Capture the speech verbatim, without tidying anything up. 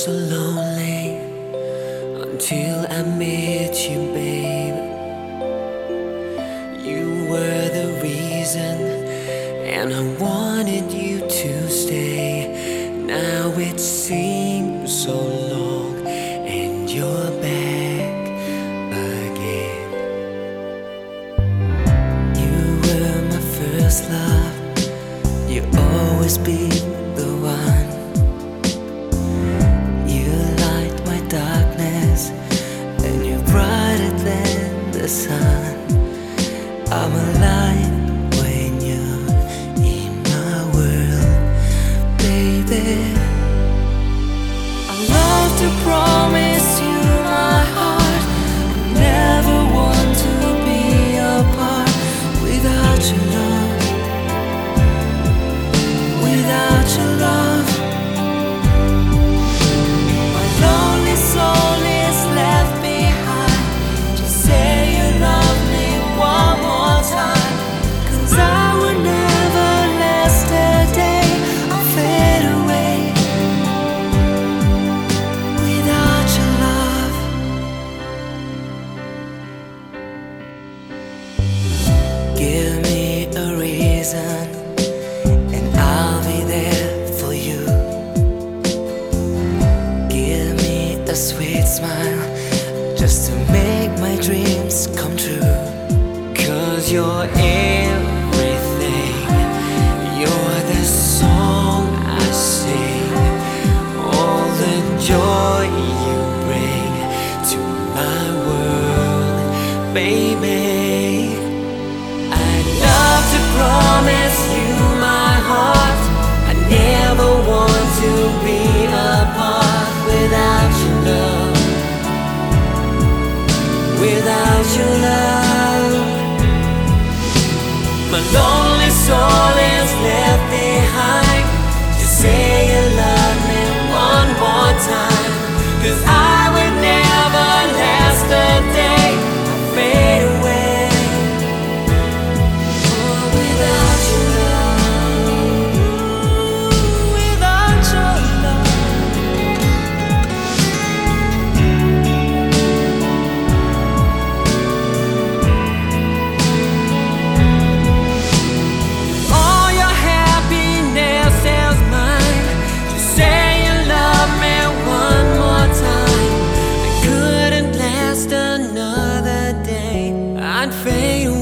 so lonely until I met you, babe. You were the reason, and I wanted you to stay. Now it seems so long, and you're back again. You were my first love, you always be the one. You light my darkness, and you're brighter than the sun. I'm alive when you're in my world, baby. I love to promise you my heart, never want to be apart without your love, without your love. My lonely soul is left behind. Just say you love me one more time, 'cause I will never last a day. I'll fade away without your love. Give me a reason, and I'll be there for you. Give me a sweet smile, just to make my dreams come true. 'Cause you're everything, you're the song I sing, all the joy you bring to my world, baby. I'd love to promise you my heart, I never want to be apart without your love, without your love. My lonely soul is left behind. Just say you love me one more time, 'cause I would never last a day. I fade away oh, without your love, without your love. All your happiness is mine. Just say you love me one more time. I couldn't last another day, I'd fade away.